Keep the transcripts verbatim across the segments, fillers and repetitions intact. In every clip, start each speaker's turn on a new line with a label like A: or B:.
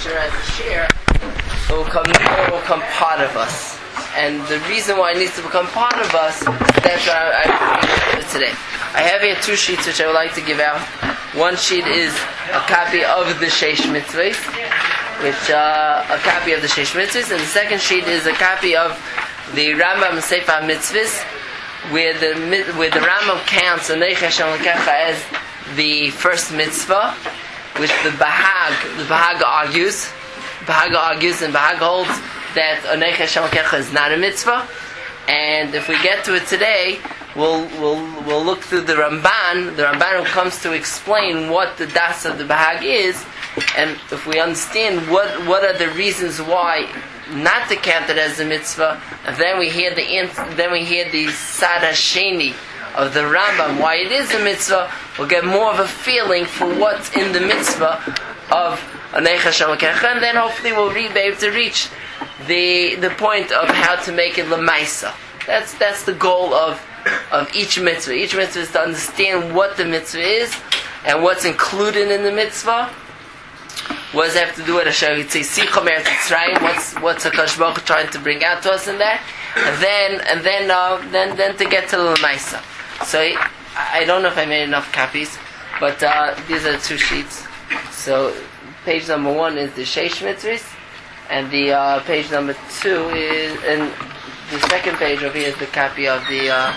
A: teacher as a share, it will come, it will become part of us. And the reason why it needs to become part of us, that's why I, I today. I have here two sheets which I would like to give out. One sheet is a copy of the Sheish Mitzvahs, which uh, a copy of the Sheish Mitzvahs, and the second sheet is a copy of the Rambam Sefer Mitzvahs, where the where the Rambam counts Anei Hashem Elokecha as the first mitzvah, which the Bahag the Bahag argues, Bahag argues, and Bahag holds that Anei Hashem Elokecha is not a mitzvah. And if we get to it today, we'll we'll we'll look through the Ramban. The Ramban who comes to explain what the das of the Bahag is, and if we understand what what are the reasons why not to count it as a mitzvah, and then we hear the then we hear the Sad Hasheni of the Rambam why it is a mitzvah, we'll get more of a feeling for what's in the mitzvah of Anei Hashem Elokecha, and then hopefully we'll be able to reach the the point of how to make it lemaisa. That's that's the goal of of each mitzvah. Each mitzvah is to understand what the mitzvah is and what's included in the mitzvah. What does it have to do with Hashem? You'd say Sichom Eretz Yisrael. What's what's HaKadosh Baruch Hu trying to bring out to us in that? And then and then uh, then then to get to the lemaisa. So I, I don't know if I made enough copies, but uh, these are the two sheets. So page number one is the Sheish Mitzvahs, and the uh, page number two is, and the second page over here is the copy of the. Uh,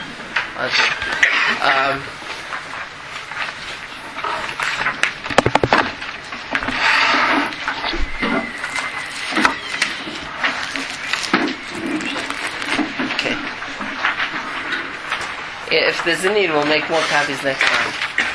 A: um, If there's a need, we'll make more copies next time.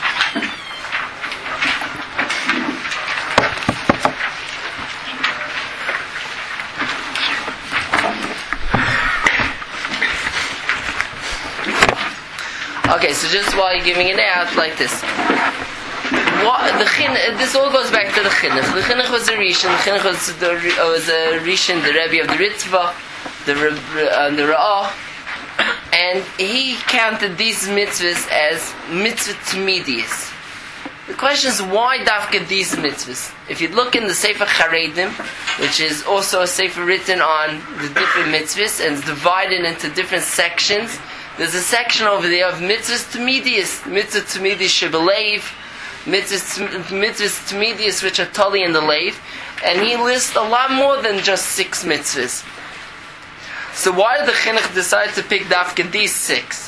A: Okay, so just while you're giving it out, like this. What, the chin, this all goes back to the chinuch. The chinuch was a rishon. The chinuch was, the, was a rishon, the Rebbe of the Ritva, the uh, the Ra'ah. And he counted these mitzvahs as mitzvah tmidiyos. The question is, why dafka these mitzvahs? If you look in the Sefer Charedim, which is also a sefer written on the different mitzvahs and it's divided into different sections, there's a section over there of mitzvahs tmidiyos, mitzvah tmidiyos shebeleiv, mitzvahs tmidiyos which are totally in the leiv, and he lists a lot more than just six mitzvahs. So why did the chinuch decide to pick dafka these six?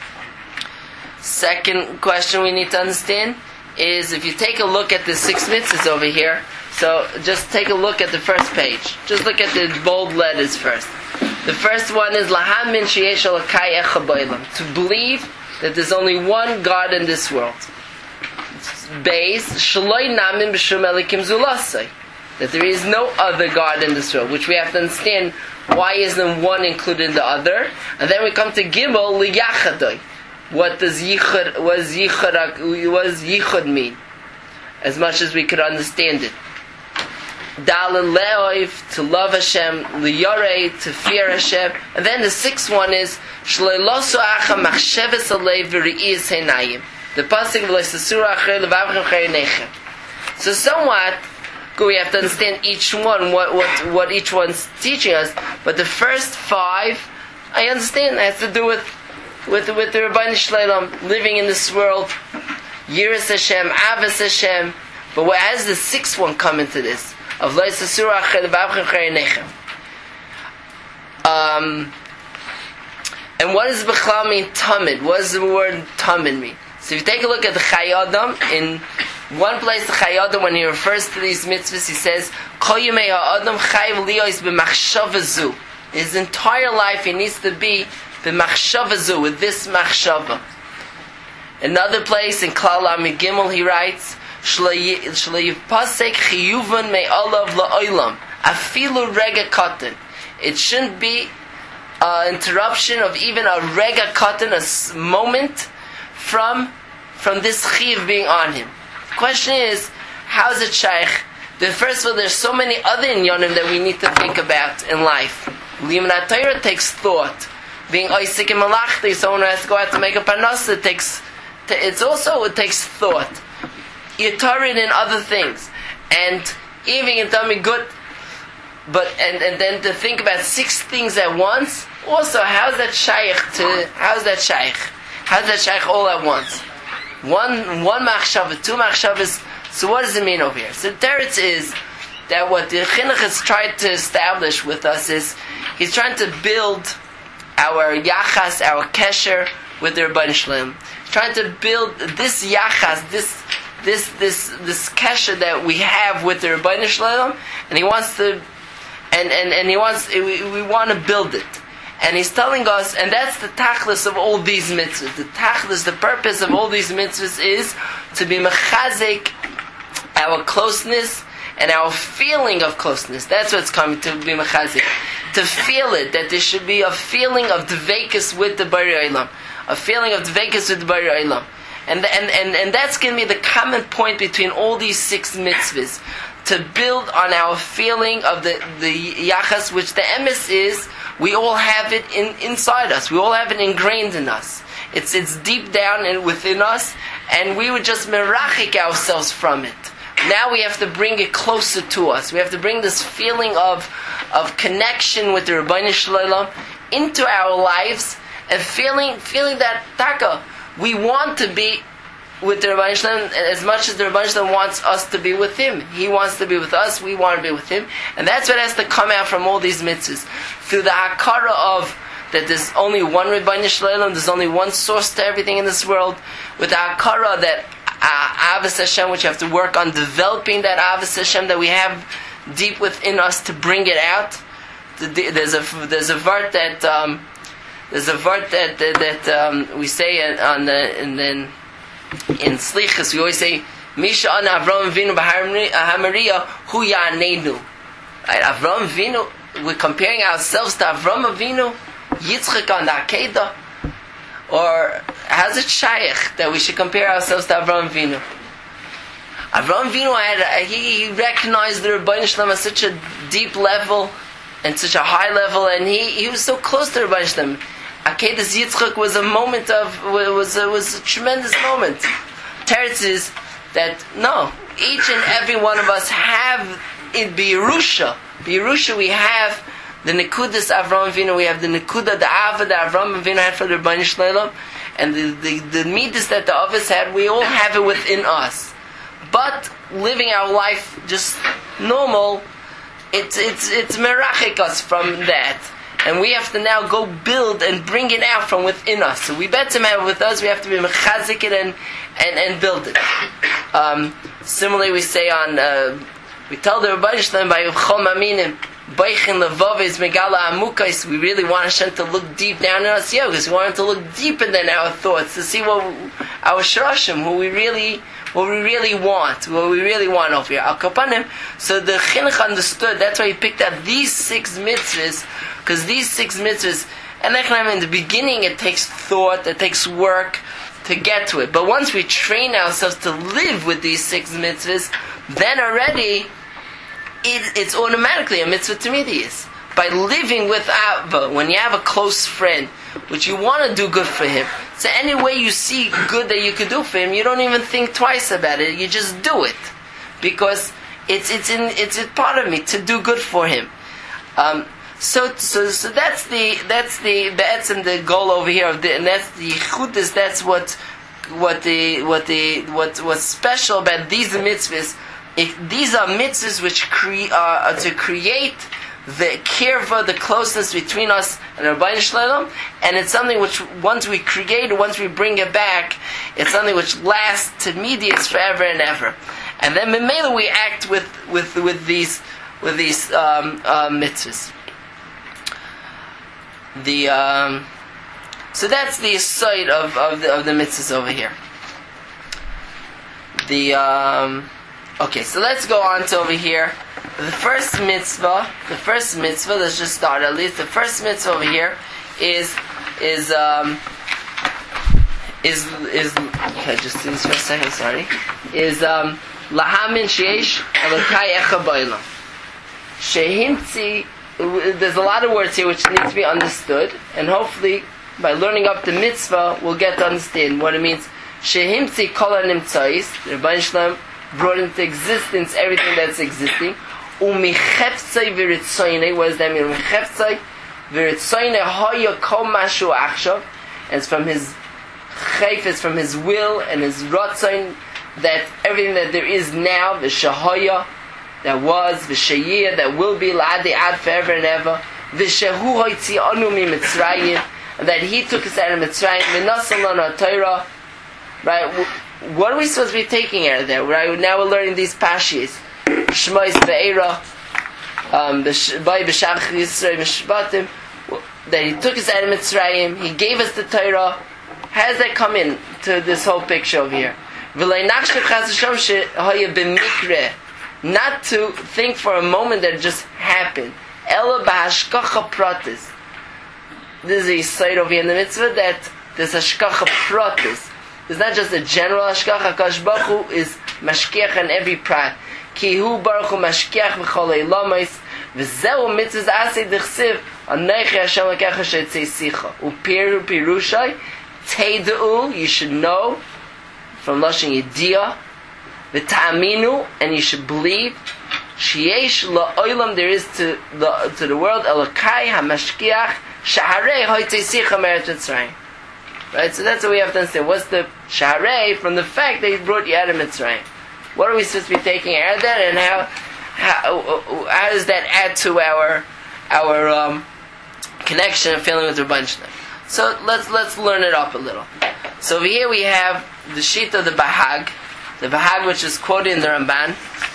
A: Second question we need to understand is, if you take a look at the six mitzvahs over here, so just take a look at the first page. Just look at the bold letters first. The first one is Lahamin sheyesh Elokai echad ba'olam, to believe that there's only one God in this world. Beis shaloi namin b'shum elikim zulasai, that there is no other God in this world, which we have to understand. Why isn't one included in the other? And then we come to Gimel liyachadoi. What does yichud? What does yichud? What does yichud mean? As much as we could understand it. Dalel leoiv, to love Hashem, liyorei, to fear Hashem, and then the sixth one is shleilosu acha machsheves alev v'ri'is heinayim. The pasuk v'leisasura achrei levavchem chayinechem. So somewhat, we have to understand each one, what, what what each one's teaching us. But the first five, I understand, it has to do with with with the Rabbeinu Shleilam living in this world, Yiras Hashem, Avos Hashem. But what has the sixth one come into this? Of Leisasura Achel Vavchem Chayinechem. Um, and what does Bechal mean? Tamid. What does the word Tamid mean? So if you take a look at the Chai Adam, in one place the Chai Adam, when he refers to these mitzvahs, he says, Kol Yemei Ha'adam Chayv Liyos B'machshava Zu. His entire life he needs to be B'machshava Zu, with this machshava. Another place in Klal Amid Gimel he writes, Shlo Yipasek Chiyuvan Me'olav La'olam, Afilu Rega Katan. It shouldn't be an interruption of even a Rega Katan, a moment from from this chiv being on him. The question is, how is it shaykh? The first of all, there's so many other inyanim that we need to think about in life. Limanat Torah takes thought. Being oisik and malachti, someone who has to go out to make a parnasa, it takes. It's also it takes thought. Yitarin and other things, and Even you can tell me good, but and, and then to think about six things at once. Also, how's that shaykh to? How's that shaykh? How's that shaykh all at once? One one machshava, two machshavas. So what does it mean over here? So the teretz is that what the chinuch has tried to establish with us is he's trying to build our yachas, our kesher with the Rebbeinu Shalom. He's trying to build this yachas, this this this this kesher that we have with the Rebbeinu Shalom, and he wants to, and and, and he wants we, we want to build it. And he's telling us, and that's the tachlis of all these mitzvahs. The tachlis, the purpose of all these mitzvahs is to be mechazik our closeness and our feeling of closeness. That's what's coming to be mechazik. To feel it, that there should be a feeling of dveikus with the Borei Olam. A feeling of dveikus with the Borei Olam. And, and, and, and that's going to be the common point between all these six mitzvahs. To build on our feeling of the, the yachas, which the emes is, we all have it in, inside us. We all have it ingrained in us. It's it's deep down and within us, and we would just merachik ourselves from it. Now we have to bring it closer to us. We have to bring this feeling of of connection with the Rebbeinu Shalom into our lives, and feeling feeling that taka, we want to be with the Rebbeinu Shalom as much as the Rebbeinu Shalom wants us to be with Him. He wants to be with us, we want to be with Him. And that's what has to come out from all these mitzvahs. Through the hakara of that there's only one Rebbeinu Shalom, there's only one source to everything in this world. With the hakara that uh, Avos Hashem, which you have to work on developing that Avos Hashem that we have deep within us to bring it out. There's a there's a vart that um, there's a vart that that, that um, we say on the and then. In Slichus, we always say, Misha ana Avram Avinu b'Hamariya hu ya'anenu. Right? Avram Avinu, we're comparing ourselves to Avram Avinu, Yitzchak on the Akedah, or how's it shaykh that we should compare ourselves to Avram Avinu? Avram Avinu had he, he recognized the Rebbeinu Shalom at such a deep level and such a high level, and he, he was so close to the Rebbeinu Shalom. Akedas Yitzchak was a moment of was a, was a tremendous moment. Teretz is that no, each and every one of us have in B'Yerusha. B'Yerusha we have the Nekudas Avram Avinu, we have the Nekuda, the Ava that Avram Avinu had for the Rebbeinu Shalom, and the the, the midas that the Avos had. We all have it within us, but living our life just normal, it's it's it's merachik us from that. And we have to now go build and bring it out from within us. So we bet to have it with us, we have to be mechazik it and, and, and build it. Um, similarly, we say on, uh, we tell the Rebbeinu Shalom by Chol Maminim, Beichin Levavis Megala Amukais, we really want Hashem to look deep down in us, yeah, because we want Him to look deeper than our thoughts, to see what our Shroshim, who we really, what we really want, what we really want over here. Al Kapanim, so the Chinuch understood, that's why he picked out these six mitzvahs, because these six mitzvahs, and in the beginning it takes thought, it takes work to get to it. But once we train ourselves to live with these six mitzvahs, then already it, it's automatically a mitzvah tamidiyus. By living with Abba, when you have a close friend, which you want to do good for him, so any way you see good that you could do for him, you don't even think twice about it. You just do it because it's it's in it's a part of me to do good for him. Um, So, so, so that's the that's the that's in the goal over here of the, and that's the chudis. That's what what the what the what what's special about these mitzvahs. If these are mitzvahs which cre- uh, to create the kirva, the closeness between us and the Rebbeinu Shalom, and it's something which once we create, once we bring it back, it's something which lasts to mediates forever and ever. And then Memela we act with with with these with these um, uh, mitzvahs. The um, so that's the side of of the, of the mitzvahs over here. The um, okay, so let's go on to over here. The first mitzvah, the first mitzvah. Let's just start at least. The first mitzvah over here is is um, is is. Okay, just do this for a second. Sorry. Is um, lahamin sheish elokai echa ba'olam. Shehimtzi. There's a lot of words here which need to be understood, and hopefully by learning up the mitzvah we'll get to understand what it means. Shehimtzi kol hanimtzais, the Rebbeinu Shalom brought into existence everything that's existing. Umicheftzai v'ritzoynei, what does that mean? Umicheftzai v'ritzoynei haya kol mashu achshav, and it's from his chayf, it's from his will and his rotzoyn, that everything that there is now, v'shahaya, that was, v'shayiyah, that will be, la'adei ad, forever and ever, v'shehu hoitzi'anu mi Mitzrayim, and that he took us out of Mitzrayim, v'nasal lana Torah, right? What are we supposed to be taking out of there? Right? Now we're learning these pashis. Shmois ve'era, um, by b'shach Yisrael mishpatim, that he took us out of Mitzrayim, he gave us the Torah. How does that come in to this whole picture over here? Not to think for a moment that it just happened. Ela b'hashkacha pratis. This is a side over here in the mitzvah that there's hashkacha pratis. It's not just a general hashkacha. Hakadosh Baruch Hu is mashkiach on every prat. Ki hu baruch hu mashkiach b'chol eilamos, v'zeu mitzvahs aseh d'chsiv, anochi Hashem Elokecha she'etzei sicha. Upiru pirushai, teida'u, you should know, from Lashon Yediyah, v'ta'aminu, and you should believe, sheyesh la'olam, there is to the, to the world, Elokai ha'mashkiach, sha'arei hoitzei sicha me'eretz Mitzrayim. Right, so that's what we have to understand. What's the sha'arei from the fact that he brought you out of Mitzrayim? What are we supposed to be taking out of that, and how how how does that add to our our um, connection and feeling with the bunch? So let's let's learn it up a little. So over here we have the sheet of the Bahag, the Bahag which is quoted in the Ramban.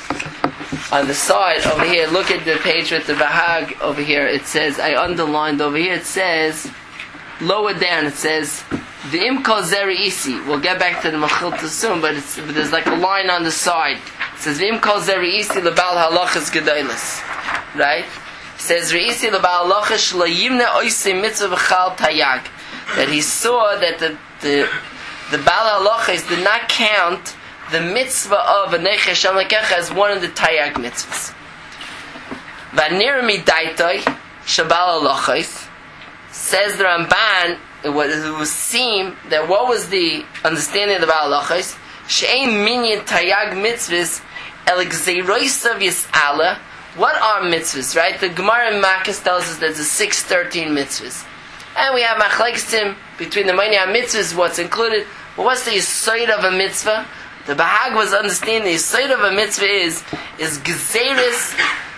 A: On the side over here, look at the page with the Bahag over here. It says, I underlined over here. It says, lower down it says, the imkol zeri isi. We'll get back to the Mechilta soon, but, it's, but there's like a line on the side. It says, the imkol zeri isi lebal halachas gedolos. Right? It says, reisi lebal halachas shlayimne oisi mitzvah v'chal tayag. That he saw that the the the bal halachas did not count the mitzvah of Anochi Hashem Elokecha as one of the tayag mitzvahs. V'nirmi daitoi shabal halachas. Says the Ramban, it was, it would seem that what was the understanding of the Baal Halachos? She'ein minyan tayag mitzvahs el gzeirosav yis'ala. What are mitzvahs, right? The Gemara in Makkos tells us there's a six thirteen mitzvahs. And we have machleksim between the many mitzvahs, what's included. But what's the yesod of a mitzvah? The Bahag was understanding the yesod of a mitzvah is, is gzeiris,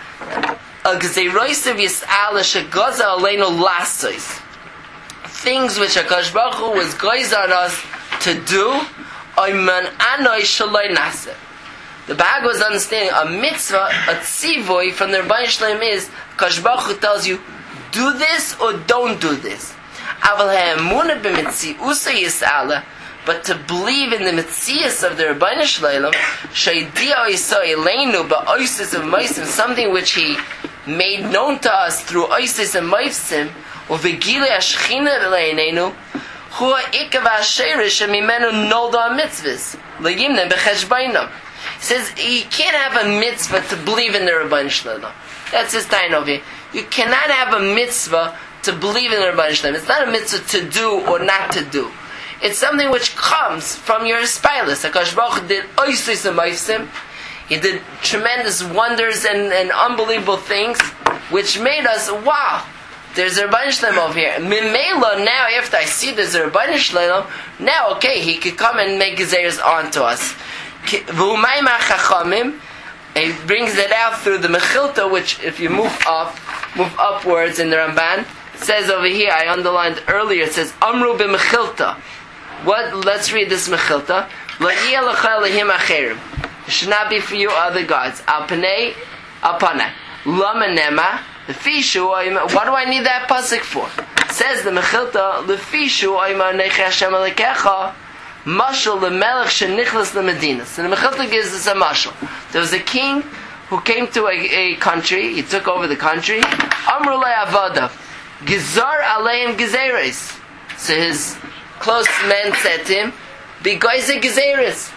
A: a gzeirosav yis'ala shegoza aleinu lasos. Things which HaKadosh Baruch Hu was goyz on us to do, oyman anoi shaloi nase. The Bahag was understanding a mitzvah, a tzivoy from the Rebbeinu Shalom is, HaKadosh Baruch Hu tells you, do this or don't do this. Aval ha'emunah b'mitziusa yis'ala, but to believe in the mitzias of the Rebbeinu Shalom, sheidia oiso eleinu ba'oisis of moisim, something which he made known to us through oisis and moisim, uvegile ashchina le'inenu, hu ha'ikav ha'sherish mimenu nolda mitzvahs le'yimne b'cheshbainam. He says you can't have a mitzvah to believe in the Rebbeinu Shalom. That's his time over here. You cannot have a mitzvah to believe in the Rebbeinu Shalom. It's not a mitzvah to do or not to do. It's something which comes from your spilus. HaKadosh Baruch Hu did oisos and moisim. He did tremendous wonders and, and unbelievable things, which made us, wow, there's a Rebbeinu Shalom over here. Mimela, now after I see there's a Rebbeinu Shalom, now okay, he could come and make gezeres onto us. V'umayim ha'chachamim, he brings it out through the Mechilta, which if you move up, move upwards in the Ramban, it says over here, I underlined earlier, it says, Amru b'Mechilta. What? Let's read this Mechilta. Lo yeh lecha elahim acherim. It should not be for you other gods. Al panei, al panei. Lama nema, lefishu oima. What do I need that pasuk for? It says the Mechilta, lefishu oima Anochi Hashem Elokecha, mashal lemelech shenichlas lemedina. So the Mechilta gives us a mashal. There was a king who came to a, a country, he took over the country. Amru le avadav, gizar aleim gezeres. So his close men said to him, be goyze gezeres.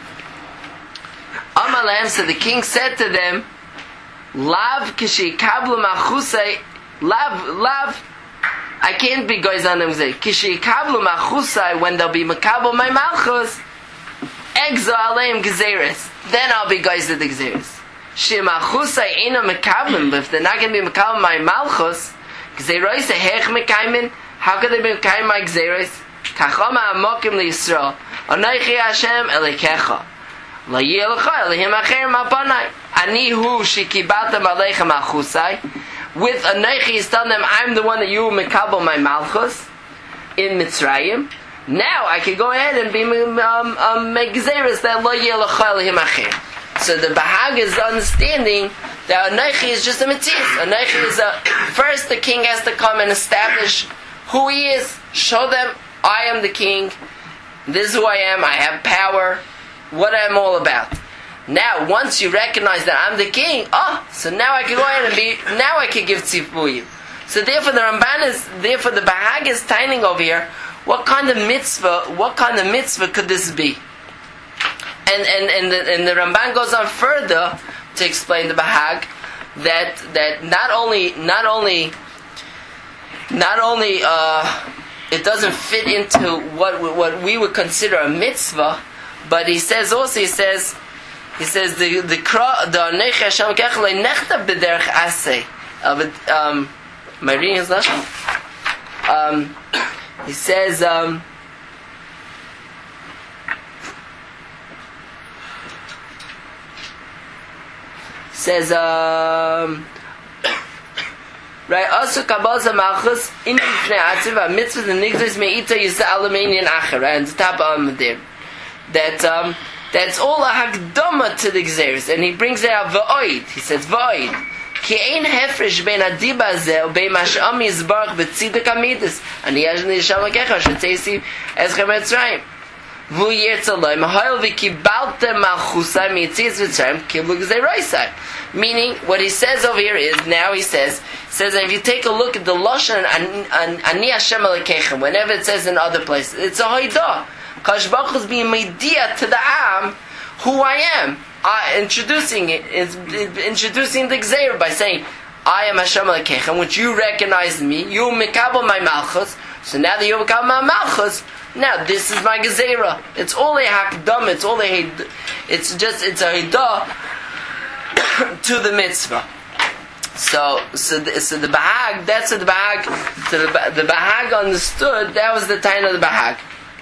A: Amalem, so the king said to them, lav kishi kablu machusay, lav, lav, I can't be goyz on them say, kishi kablu machusay, when they'll be makabel my malchus, Exo aleim gezeres. Then I'll be guys at the gezeres. Shemachusai eno mekablim. If they're not going to be mekablim my malchus, gezeres hech mekaimin. How could they be mekayim my gezeres? Kachama amokim liyisrael. Anoichi Hashem elikecha. La yelecha elihim acherim apanai. Ani hu shikibatem aleichem achusai. With Anoichi, he's telling them, I'm the one that you mekabel my malchus in Mitzrayim. Now I can go ahead and be um, um, make gezeres that lo yelecha elihim acherim. So the Bahag is understanding that Anoichi is just a mitzvah. Anoichi is a, first the king has to come and establish who he is, show them, I am the king, this is who I am, I have power, what I'm all about. Now, once you recognize that I'm the king, oh, so now I can go ahead and be, now I can give tzipuyim. So therefore the Ramban is, therefore the Bahag is timing over here, what kind of mitzvah, what kind of mitzvah could this be? And and and the, and the Ramban goes on further to explain the Bahag that that not only not only not only uh, it doesn't fit into what what we would consider a mitzvah, but he says also he says he says the the the Nech Hashem Kechle Nechta B'derech Aseh. Um, am I reading his lesson? Um, he says. Um, Says, um, right, also Kabbalah Malchus in Ifnei Atziv, a mitzvah and nigzos me'ita yisa alamanian acher, right, and the top of there. That, um, that's all a hakdama to the Gzeres, and he brings it out v'oid, he says v'oid, ki ein hefresh ben adiba zeh, o bein mash'am yizbarach b'tziduk amidus, ani yajni yisham akecha, shetzesi eschem etzrayim. Vu yirtzaloi, mahoil v'kibalte malchusai mitzis v'tzrayim, kiblu gzeroisai. Meaning, what he says over here is, now he says, says that if you take a look at the Lashon, Ani Hashem Elikechem, whenever it says in other places, it's a hoidah. Kadosh Baruch Hu is being media to the Am, who I am. Uh, introducing it, is introducing the Gzeir by saying, I am Hashem Elikechem, which you recognize me, you mikabel my malchus, so now that you mikabel my malchus, now this is my Gezeirah. It's all a hakdam, it's all a, it's just, it's a hidah to the mitzvah. So, so the, so the Bahag, that's what the Bahag, so the, the Bahag understood, that was the time of the Bahag.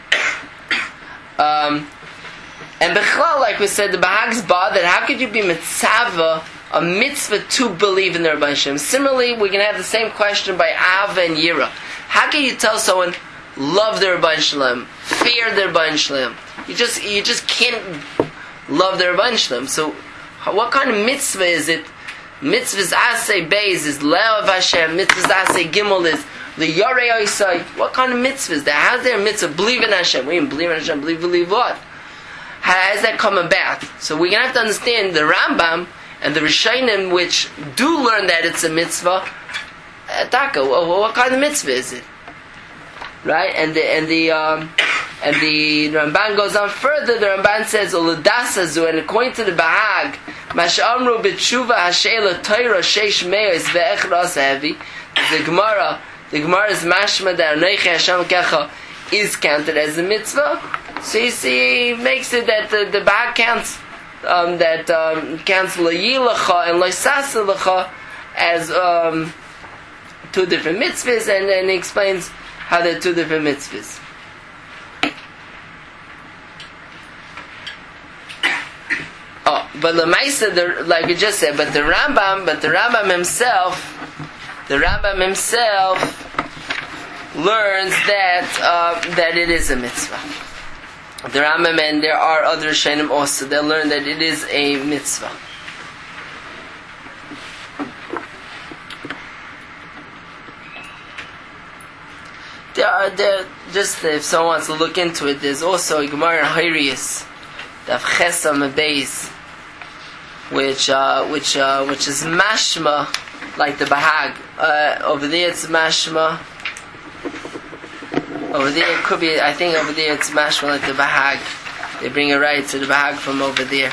A: Um, and Bechlal, like we said, the Bahag's bothered, how could you be mitzvah, a mitzvah to believe in the Rebbeinu Shem? Similarly, we're going to have the same question by Av and Yira. How can you tell someone, love the Rebbeinu Shalom, fear the Rebbeinu Shalom? You just, you just can't love the Rebbeinu Shalom. So, what kind of mitzvah is it? Mitzvah's asay beis is le'av Hashem. Mitzvah's asay gimel is le'yorei oisai. What kind of mitzvah is that? How's there a mitzvah? Believe in Hashem. We didn't believe in Hashem. Believe, believe what? How does that come about? So we're going to have to understand the Rambam and the Rishonim, which do learn that it's a mitzvah. Taka, what kind of mitzvah is it? Right? And the and the um, and the Ramban goes on further. The Ramban says, "Uludasazu," and according to the Bahag, Mash'amru b'tshuva hashela Torah sheish meis ve'echras heavy. The Gemara, the Gemara is mashma that Anoichi Hashem Kecha is counted as a mitzvah. So you see, he makes it that the, the Bahag counts um, that um, counts layilacha and loisasalacha as um, two different mitzvahs, and then he explains how they're two different mitzvahs. Oh, but Lamaisa, the like we just said, but the Rambam, but the Rambam himself, the Rambam himself learns that uh, that it is a mitzvah. The Rambam, and there are other Shainim also, they learn that it is a mitzvah. There are there just if someone wants to look into it, there's also a Gemara in Horius, Daf Chesam Beis, which uh, which uh, which is mashma like the Bahag. Uh, over there it's mashma. Over there it could be. I think over there it's mashma like the Bahag. They bring it right to the Bahag from over there.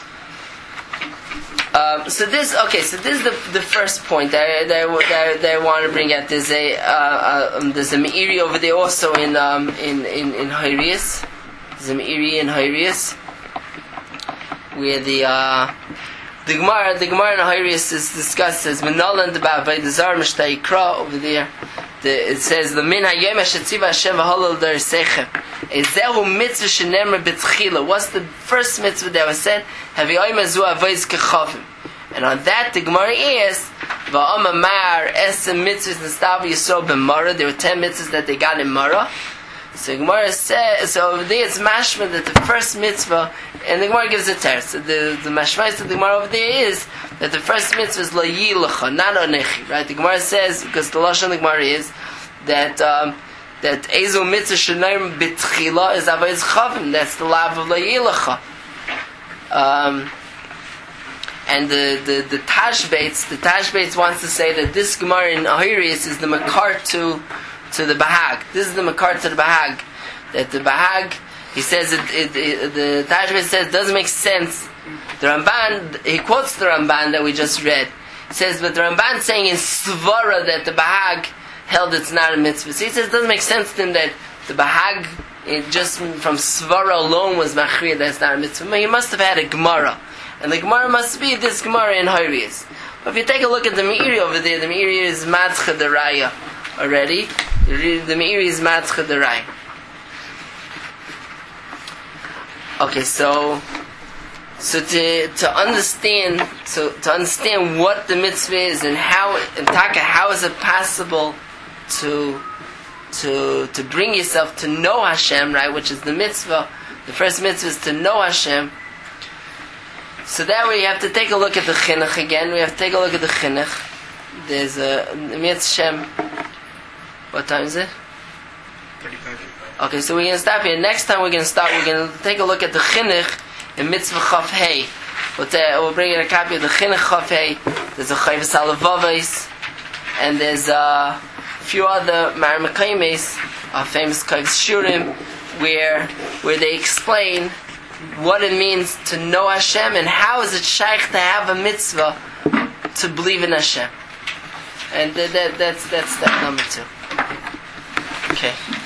A: Um, so this, okay, so this is the the first point that, that, that, that I want to bring out. There's a uh, uh, um, there's a Meiri over there also in um, in in in Horius. Zemiri and Hyrieus, where the uh, the Gemara the Gemara in Hyrieus is discussed as Menoland about Vaydazar Mishtayikra over there. The, it says the Min Hayom Hashetziva Hashem V'Holol Der Sechem. Ezehu mitzvah shenemar b'tchila. What's the first mitzvah that was said? Haviyayim azu avoyz kechavim. And on that the Gemara is Va'amamar esem mitzvahs nestav Yisrael b'Mara. There were ten mitzvahs that they got in Mara. So the Gemara says, so over there it's mashma that the first mitzvah, and the Gemara gives a teretz. So the the mashma of the Gemara over there is that the first mitzvah is la yilacha, not onechi. Right? The Gemara says, because the lashon of the Gemara is that um, that ezu mitzvah shenaim b'tchila is avoyz chavim. That's the lav of la yilacha. Um, and the the the Tashbates, the Tashbates wants to say that this Gemara in Ahirius is the makar to. to the Bahag. This is the makar to the Bahag. That the Bahag, he says, it, it, it, the Tashbet says, doesn't make sense. The Ramban, he quotes the Ramban that we just read. He says, but the Ramban saying in Svara that the Bahag held it's not a mitzvah. So he says, it doesn't make sense to him that the Bahag, it just from Svara alone was machriya that it's not a mitzvah. But he must have had a Gemara. And the Gemara must be this Gemara in Hyrieus. But if you take a look at the Meiri over there, the Meiri is Matzcha Deraya already. The Meiri is Matzcha Derai. Okay, so so to to understand so to understand what the mitzvah is and how and taka how is it possible to to to bring yourself to know Hashem, right? Which is the mitzvah. The first mitzvah is to know Hashem. So that way you have to take a look at the chinuch again. We have to take a look at the chinuch. There's a mitzvah Hashem. What time is it?
B: thirty-five.
A: Okay, so we're going to stop here. Next time we're going to start, we're going to take a look at the Chinuch in Mitzvah Chaf Hey. We'll, ta- we'll bring in a copy of the Chinuch Chaf Hey. There's a Chayvus Alavavais. And there's a few other Marimekaimes, a famous Chayvus Shurim, where, where they explain what it means to know Hashem and how is it shaykh to have a mitzvah to believe in Hashem. And that, that, that's, that's step number two. Okay.